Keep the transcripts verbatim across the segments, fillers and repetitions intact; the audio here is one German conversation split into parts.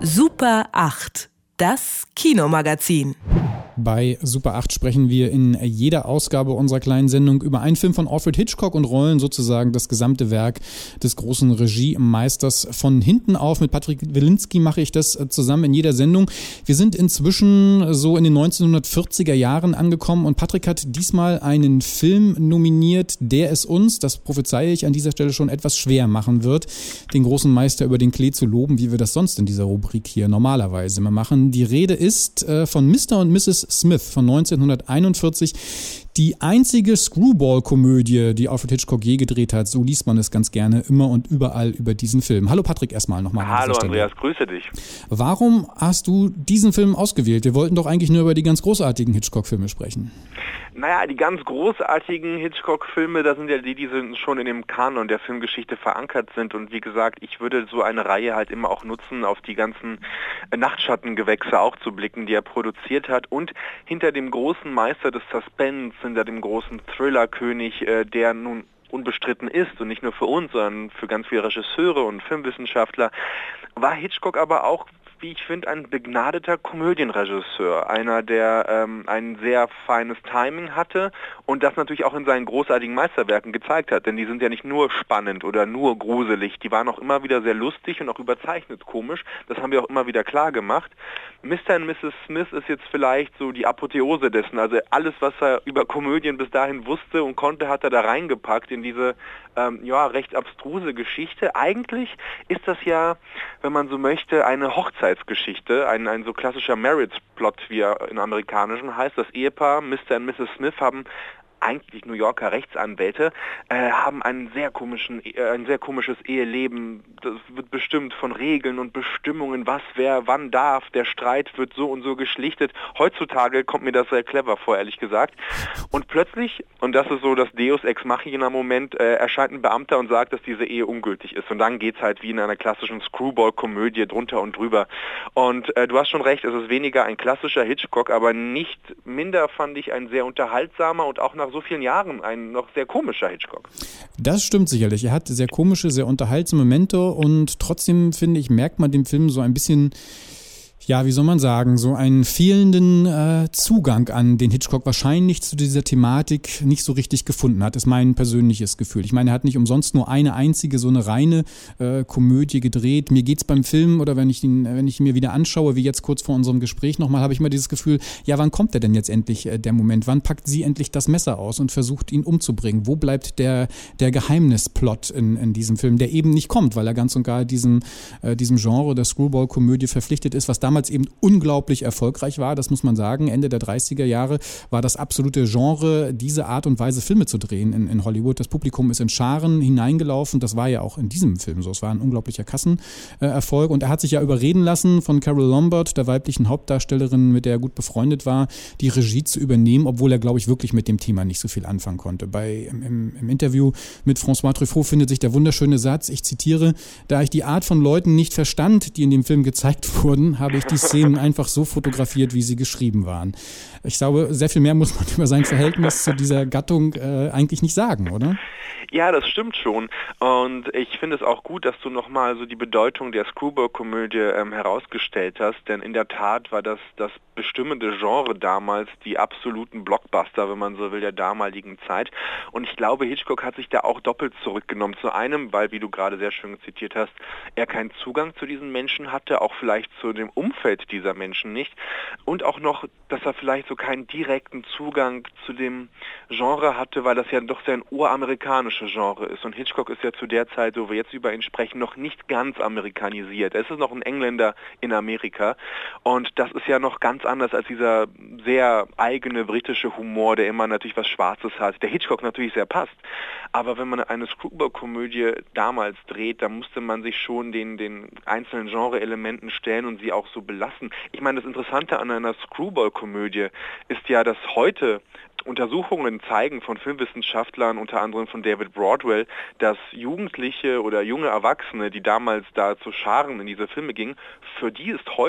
Super acht, das Kinomagazin. Bei Super acht sprechen wir in jeder Ausgabe unserer kleinen Sendung über einen Film von Alfred Hitchcock und rollen sozusagen das gesamte Werk des großen Regiemeisters von hinten auf. Mit Patrick Wilinski mache ich das zusammen in jeder Sendung. Wir sind inzwischen so in den neunzehnhundertvierziger Jahren angekommen und Patrick hat diesmal einen Film nominiert, der es uns, das prophezeie ich an dieser Stelle schon, etwas schwer machen wird, den großen Meister über den Klee zu loben, wie wir das sonst in dieser Rubrik hier normalerweise immer machen. Die Rede ist äh, von Mister und Misses Smith von neunzehnhunderteinundvierzig. Die einzige Screwball-Komödie, die Alfred Hitchcock je gedreht hat, so liest man es ganz gerne immer und überall über diesen Film. Hallo Patrick erstmal nochmal. Hallo Andreas, grüße dich. Warum hast du diesen Film ausgewählt? Wir wollten doch eigentlich nur über die ganz großartigen Hitchcock-Filme sprechen. Naja, die ganz großartigen Hitchcock-Filme, das sind ja die, die schon in dem Kanon der Filmgeschichte verankert sind. Und wie gesagt, ich würde so eine Reihe halt immer auch nutzen, auf die ganzen Nachtschattengewächse auch zu blicken, die er produziert hat. Und hinter dem großen Meister des Suspense, hinter dem großen Thriller-König, der nun unbestritten ist und nicht nur für uns, sondern für ganz viele Regisseure und Filmwissenschaftler, war Hitchcock aber auch, wie ich finde, ein begnadeter Komödienregisseur. Einer, der ähm, ein sehr feines Timing hatte und das natürlich auch in seinen großartigen Meisterwerken gezeigt hat. Denn die sind ja nicht nur spannend oder nur gruselig, die waren auch immer wieder sehr lustig und auch überzeichnet komisch. Das haben wir auch immer wieder klar gemacht. Mister und Misses Smith ist jetzt vielleicht so die Apotheose dessen. Also alles, was er über Komödien bis dahin wusste und konnte, hat er da reingepackt in diese ähm, ja, recht abstruse Geschichte. Eigentlich ist das ja, wenn man so möchte, eine Hochzeitsgeschichte, ein, ein so klassischer Marriage-Plot, wie er in amerikanischen heißt. Das Ehepaar Mister und Misses Smith haben eigentlich New Yorker Rechtsanwälte, äh, haben einen sehr komischen, äh, ein sehr komisches Eheleben. Das wird bestimmt von Regeln und Bestimmungen, was wer wann darf. Der Streit wird so und so geschlichtet. Heutzutage kommt mir das sehr clever vor, ehrlich gesagt. Und plötzlich, und das ist so das Deus Ex Machina Moment, äh, erscheint ein Beamter und sagt, dass diese Ehe ungültig ist. Und dann geht's halt wie in einer klassischen Screwball-Komödie drunter und drüber. Und äh, du hast schon recht, es ist weniger ein klassischer Hitchcock, aber nicht minder fand ich ein sehr unterhaltsamer und auch nach so vielen Jahren ein noch sehr komischer Hitchcock. Das stimmt sicherlich. Er hat sehr komische, sehr unterhaltsame Momente und trotzdem, finde ich, merkt man dem Film so ein bisschen, ja, wie soll man sagen, so einen fehlenden äh, Zugang an den Hitchcock wahrscheinlich zu dieser Thematik nicht so richtig gefunden hat, ist mein persönliches Gefühl. Ich meine, er hat nicht umsonst nur eine einzige, so eine reine äh, Komödie gedreht. Mir geht's beim Film, oder wenn ich ihn, wenn ich ihn mir wieder anschaue, wie jetzt kurz vor unserem Gespräch nochmal, habe ich mal dieses Gefühl, ja, wann kommt der denn jetzt endlich, äh, der Moment? Wann packt sie endlich das Messer aus und versucht, ihn umzubringen? Wo bleibt der, der Geheimnisplot in, in diesem Film, der eben nicht kommt, weil er ganz und gar diesem, äh, diesem Genre der Screwball-Komödie verpflichtet ist, was damals damals eben unglaublich erfolgreich war, das muss man sagen. Ende der dreißiger Jahre war das absolute Genre, diese Art und Weise Filme zu drehen in, in Hollywood. Das Publikum ist in Scharen hineingelaufen, das war ja auch in diesem Film so. Es war ein unglaublicher Kassenerfolg und er hat sich ja überreden lassen von Carole Lombard, der weiblichen Hauptdarstellerin, mit der er gut befreundet war, die Regie zu übernehmen, obwohl er, glaube ich, wirklich mit dem Thema nicht so viel anfangen konnte. Bei, im, im Interview mit François Truffaut findet sich der wunderschöne Satz, ich zitiere, da ich die Art von Leuten nicht verstand, die in dem Film gezeigt wurden, habe ich die Szenen einfach so fotografiert, wie sie geschrieben waren. Ich glaube, sehr viel mehr muss man über sein Verhältnis zu dieser Gattung äh, eigentlich nicht sagen, oder? Ja, das stimmt schon. Und ich finde es auch gut, dass du nochmal so die Bedeutung der Screwball-Komödie ähm, herausgestellt hast, denn in der Tat war das das bestimmende Genre damals, die absoluten Blockbuster, wenn man so will, der damaligen Zeit. Und ich glaube, Hitchcock hat sich da auch doppelt zurückgenommen. Zu einem, weil, wie du gerade sehr schön zitiert hast, er keinen Zugang zu diesen Menschen hatte, auch vielleicht zu dem Umfeld dieser Menschen nicht. Und auch noch, dass er vielleicht so keinen direkten Zugang zu dem Genre hatte, weil das ja doch sehr ein uramerikanisches Genre ist. Und Hitchcock ist ja zu der Zeit, wo wir jetzt über ihn sprechen, noch nicht ganz amerikanisiert. Es ist noch ein Engländer in Amerika. Und das ist ja noch ganz anders als dieser sehr eigene britische Humor, der immer natürlich was Schwarzes hat, der Hitchcock natürlich sehr passt. Aber wenn man eine Screwball-Komödie damals dreht, dann musste man sich schon den, den einzelnen Genre-Elementen stellen und sie auch so belassen. Ich meine, das Interessante an einer Screwball-Komödie ist ja, dass heute Untersuchungen zeigen von Filmwissenschaftlern, unter anderem von David Broadwell, dass Jugendliche oder junge Erwachsene, die damals da zu Scharen in diese Filme gingen, für die ist heute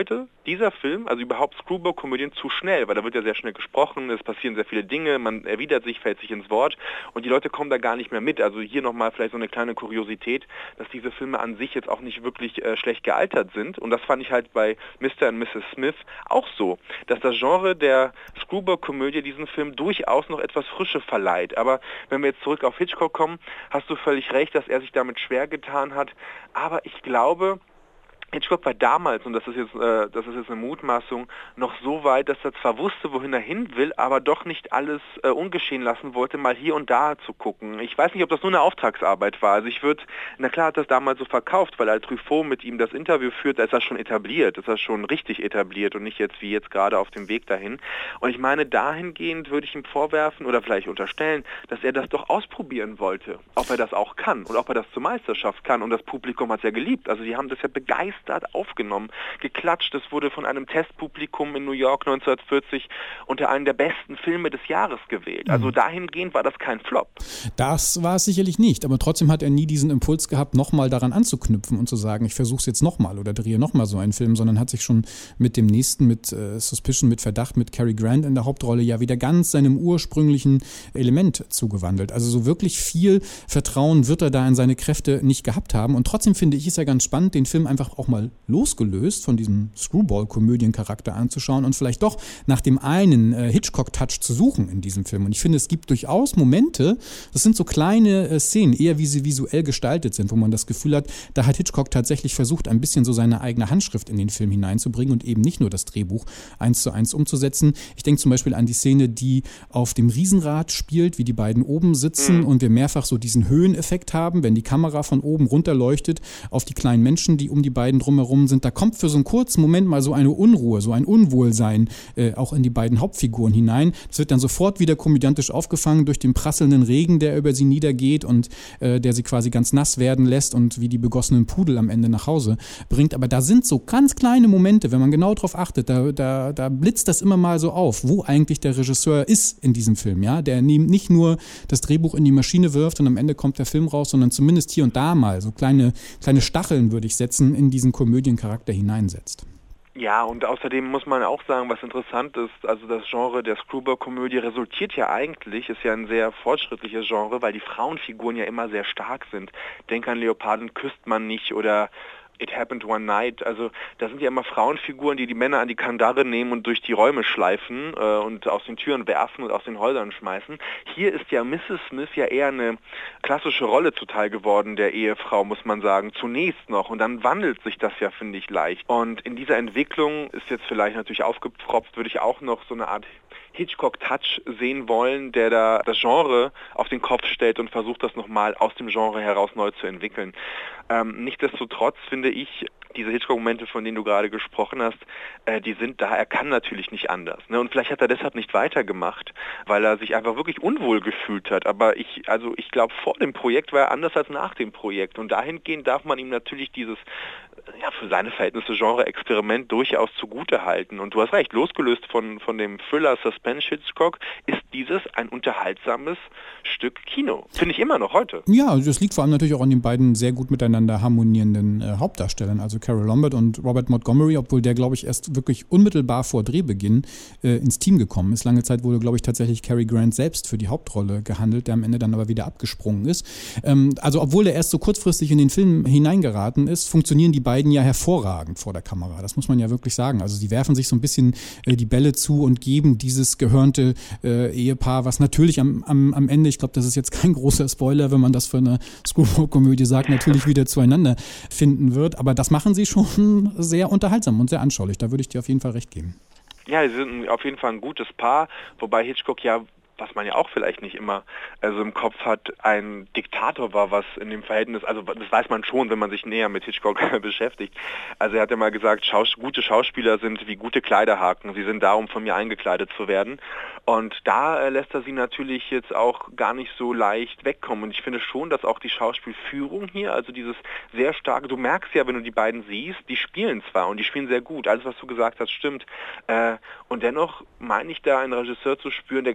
dieser Film, also überhaupt Screwball-Komödien, zu schnell, weil da wird ja sehr schnell gesprochen, es passieren sehr viele Dinge, man erwidert sich, fällt sich ins Wort und die Leute kommen da gar nicht mehr mit. Also hier nochmal vielleicht so eine kleine Kuriosität, dass diese Filme an sich jetzt auch nicht wirklich äh, schlecht gealtert sind und das fand ich halt bei Mister und Misses Smith auch so, dass das Genre der Screwball-Komödie diesen Film durchaus noch etwas Frische verleiht. Aber wenn wir jetzt zurück auf Hitchcock kommen, hast du völlig recht, dass er sich damit schwer getan hat. Aber ich glaube, Hitchcock war damals, und das ist jetzt, äh, das ist jetzt eine Mutmaßung, noch so weit, dass er zwar wusste, wohin er hin will, aber doch nicht alles äh, ungeschehen lassen wollte, mal hier und da zu gucken. Ich weiß nicht, ob das nur eine Auftragsarbeit war. Also ich würde, na klar hat das damals so verkauft, weil als Truffaut mit ihm das Interview führt, da ist das schon etabliert, ist das schon richtig etabliert und nicht jetzt wie jetzt gerade auf dem Weg dahin. Und ich meine, dahingehend würde ich ihm vorwerfen oder vielleicht unterstellen, dass er das doch ausprobieren wollte, ob er das auch kann und ob er das zur Meisterschaft kann. Und das Publikum hat es ja geliebt. Also die haben das ja begeistert aufgenommen, geklatscht. Es wurde von einem Testpublikum in New York neunzehnhundertvierzig unter einen der besten Filme des Jahres gewählt. Also dahingehend war das kein Flop. Das war es sicherlich nicht, aber trotzdem hat er nie diesen Impuls gehabt, nochmal daran anzuknüpfen und zu sagen, ich versuche es jetzt nochmal oder drehe nochmal so einen Film, sondern hat sich schon mit dem nächsten, mit äh, Suspicion, mit Verdacht, mit Cary Grant in der Hauptrolle ja wieder ganz seinem ursprünglichen Element zugewandelt. Also so wirklich viel Vertrauen wird er da in seine Kräfte nicht gehabt haben und trotzdem finde ich es ja ganz spannend, den Film einfach auch mal losgelöst von diesem Screwball-Komödien-Charakter anzuschauen und vielleicht doch nach dem einen äh, Hitchcock-Touch zu suchen in diesem Film. Und ich finde, es gibt durchaus Momente, das sind so kleine äh, Szenen, eher wie sie visuell gestaltet sind, wo man das Gefühl hat, da hat Hitchcock tatsächlich versucht, ein bisschen so seine eigene Handschrift in den Film hineinzubringen und eben nicht nur das Drehbuch eins zu eins umzusetzen. Ich denke zum Beispiel an die Szene, die auf dem Riesenrad spielt, wie die beiden oben sitzen mhm. und wir mehrfach so diesen Höheneffekt haben, wenn die Kamera von oben runter leuchtet auf die kleinen Menschen, die um die beiden drumherum sind, da kommt für so einen kurzen Moment mal so eine Unruhe, so ein Unwohlsein äh, auch in die beiden Hauptfiguren hinein. Das wird dann sofort wieder komödiantisch aufgefangen durch den prasselnden Regen, der über sie niedergeht und äh, der sie quasi ganz nass werden lässt und wie die begossenen Pudel am Ende nach Hause bringt. Aber da sind so ganz kleine Momente, wenn man genau drauf achtet, da, da, da blitzt das immer mal so auf, wo eigentlich der Regisseur ist in diesem Film, ja, der nicht nur das Drehbuch in die Maschine wirft und am Ende kommt der Film raus, sondern zumindest hier und da mal so kleine, kleine Stacheln, würde ich setzen, in diesen Komödiencharakter hineinsetzt. Ja, und außerdem muss man auch sagen, was interessant ist, also das Genre der Screwball-Komödie resultiert ja eigentlich, ist ja ein sehr fortschrittliches Genre, weil die Frauenfiguren ja immer sehr stark sind. Denk an Leoparden küsst man nicht oder It Happened One Night, also da sind ja immer Frauenfiguren, die die Männer an die Kandare nehmen und durch die Räume schleifen äh, und aus den Türen werfen und aus den Häusern schmeißen. Hier ist ja Misses Smith ja eher eine klassische Rolle zuteil geworden, der Ehefrau, muss man sagen, zunächst noch und dann wandelt sich das ja, finde ich, leicht. Und in dieser Entwicklung ist jetzt vielleicht natürlich aufgepfropft, würde ich auch noch so eine Art Hitchcock-Touch sehen wollen, der da das Genre auf den Kopf stellt und versucht, das nochmal aus dem Genre heraus neu zu entwickeln. Ähm, nichtsdestotrotz finde ich, diese Hitchcock-Momente, von denen du gerade gesprochen hast, äh, die sind da, er kann natürlich nicht anders. Ne? Und vielleicht hat er deshalb nicht weitergemacht, weil er sich einfach wirklich unwohl gefühlt hat. Aber ich, also ich glaube, vor dem Projekt war er anders als nach dem Projekt. Und dahingehend darf man ihm natürlich dieses, ja, für seine Verhältnisse Genre-Experiment durchaus zugute halten. Und du hast recht, losgelöst von, von dem Thriller Suspense Hitchcock ist dieses ein unterhaltsames Stück Kino. Finde ich immer noch heute. Ja, das liegt vor allem natürlich auch an den beiden sehr gut miteinander harmonierenden äh, Hauptdarstellern, also Carole Lombard und Robert Montgomery, obwohl der, glaube ich, erst wirklich unmittelbar vor Drehbeginn äh, ins Team gekommen ist. Lange Zeit wurde, glaube ich, tatsächlich Cary Grant selbst für die Hauptrolle gehandelt, der am Ende dann aber wieder abgesprungen ist. Ähm, also obwohl er erst so kurzfristig in den Film hineingeraten ist, funktionieren die beiden ja hervorragend vor der Kamera. Das muss man ja wirklich sagen. Also sie werfen sich so ein bisschen äh, die Bälle zu und geben dieses gehörnte äh, Ehepaar, was natürlich am, am, am Ende, ich glaube, das ist jetzt kein großer Spoiler, wenn man das für eine Screwball-Komödie sagt, natürlich wieder zueinander finden wird. Aber das machen sie schon sehr unterhaltsam und sehr anschaulich. Da würde ich dir auf jeden Fall recht geben. Ja, sie sind auf jeden Fall ein gutes Paar, wobei Hitchcock ja, was man ja auch vielleicht nicht immer also im Kopf hat, ein Diktator war, was in dem Verhältnis, also das weiß man schon, wenn man sich näher mit Hitchcock beschäftigt. Also er hat ja mal gesagt, Schaus- gute Schauspieler sind wie gute Kleiderhaken, sie sind da, um von mir eingekleidet zu werden. Und da äh, lässt er sie natürlich jetzt auch gar nicht so leicht wegkommen. Und ich finde schon, dass auch die Schauspielführung hier, also dieses sehr starke, du merkst ja, wenn du die beiden siehst, die spielen zwar und die spielen sehr gut, alles was du gesagt hast, stimmt. Äh, und dennoch meine ich da einen Regisseur zu spüren, der ganz genau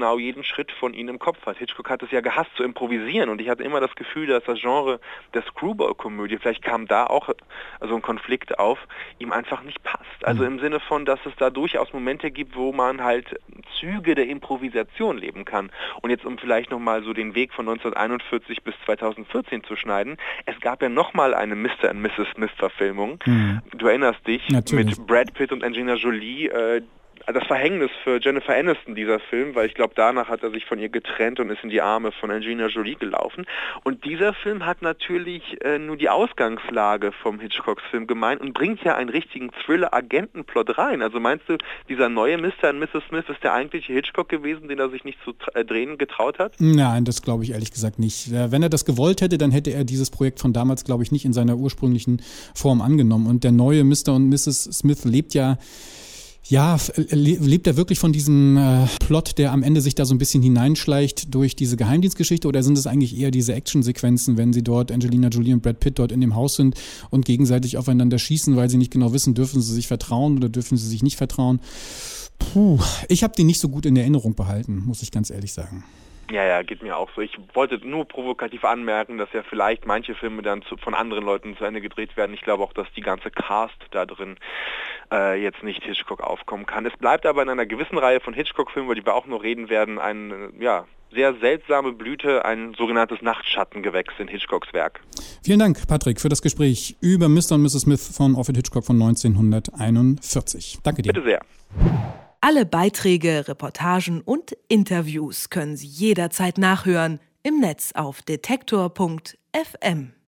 genau jeden Schritt von ihnen im Kopf hat. Hitchcock hat es ja gehasst zu improvisieren und ich hatte immer das Gefühl, dass das Genre der Screwball-Komödie, vielleicht kam da auch so ein Konflikt auf, ihm einfach nicht passt. Also im Sinne von, dass es da durchaus Momente gibt, wo man halt Züge der Improvisation leben kann. Und jetzt um vielleicht nochmal so den Weg von neunzehnhunderteinundvierzig bis zweitausendvierzehn zu schneiden, es gab ja nochmal eine Mister und Misses Smith-Verfilmung. Mhm. Du erinnerst dich, Natürlich. mit Brad Pitt und Angelina Jolie, äh, das Verhängnis für Jennifer Aniston, dieser Film, weil ich glaube, danach hat er sich von ihr getrennt und ist in die Arme von Angelina Jolie gelaufen. Und dieser Film hat natürlich äh, nur die Ausgangslage vom Hitchcocks Film gemeint und bringt ja einen richtigen Thriller-Agentenplot rein. Also meinst du, dieser neue Mister und Misses Smith ist der eigentliche Hitchcock gewesen, den er sich nicht zu äh, drehen getraut hat? Nein, das glaube ich ehrlich gesagt nicht. Wenn er das gewollt hätte, dann hätte er dieses Projekt von damals, glaube ich, nicht in seiner ursprünglichen Form angenommen. Und der neue Mister und Misses Smith lebt ja Ja, lebt er wirklich von diesem äh, Plot, der am Ende sich da so ein bisschen hineinschleicht durch diese Geheimdienstgeschichte, oder sind es eigentlich eher diese Actionsequenzen, wenn sie dort, Angelina Jolie und Brad Pitt dort in dem Haus sind und gegenseitig aufeinander schießen, weil sie nicht genau wissen, dürfen sie sich vertrauen oder dürfen sie sich nicht vertrauen? Puh, ich habe die nicht so gut in Erinnerung behalten, muss ich ganz ehrlich sagen. Ja, ja, geht mir auch so. Ich wollte nur provokativ anmerken, dass ja vielleicht manche Filme dann zu, von anderen Leuten zu Ende gedreht werden. Ich glaube auch, dass die ganze Cast da drin äh, jetzt nicht Hitchcock aufkommen kann. Es bleibt aber in einer gewissen Reihe von Hitchcock-Filmen, über die wir auch noch reden werden, eine ja, sehr seltsame Blüte, ein sogenanntes Nachtschattengewächs in Hitchcocks Werk. Vielen Dank, Patrick, für das Gespräch über Mister und Misses Smith von Alfred Hitchcock von neunzehnhunderteinundvierzig. Danke dir. Bitte sehr. Alle Beiträge, Reportagen und Interviews können Sie jederzeit nachhören im Netz auf detektor punkt f m.